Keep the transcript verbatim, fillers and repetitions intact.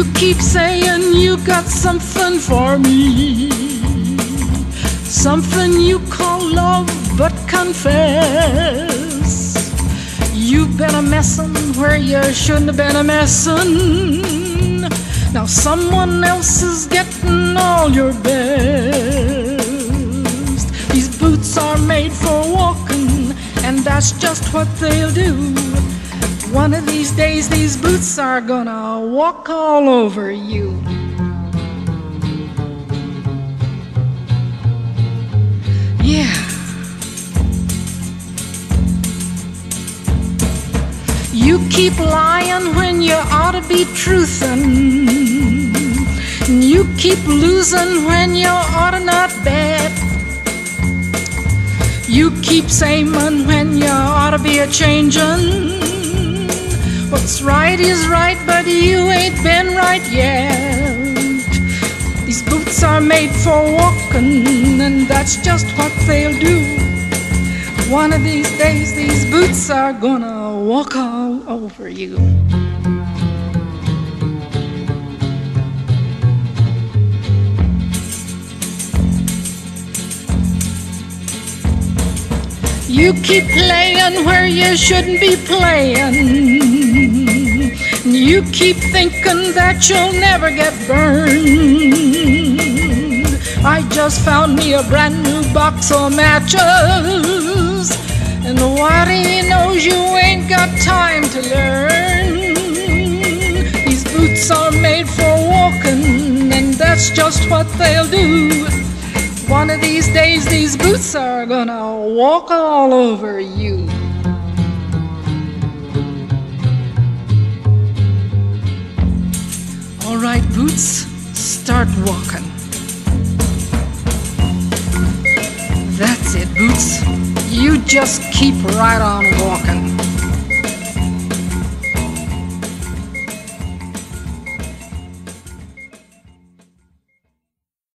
You keep saying you got something for me, something you call love, but confess you've been a messin' where you shouldn't have been a messin'. Now someone else is getting all your best. These boots are made for walking, and that's just what they'll do. One of these days these boots are gonna walk all over you. Yeah. You keep lying when you ought to be truthin'. You keep losing when you ought to not bet. You keep saying when you ought to be a changin'. What's right is right, but you ain't been right yet. These boots are made for walking, and that's just what they'll do. One of these days these boots are gonna walk all over you. You keep playing where you shouldn't be playing. You keep thinking that you'll never get burned. I just found me a brand new box of matches, and what he knows you ain't got time to learn. These boots are made for walking, and that's just what they'll do. One of these days these boots are gonna walk all over you. All right, boots, start walking. That's it, boots. You just keep right on walking.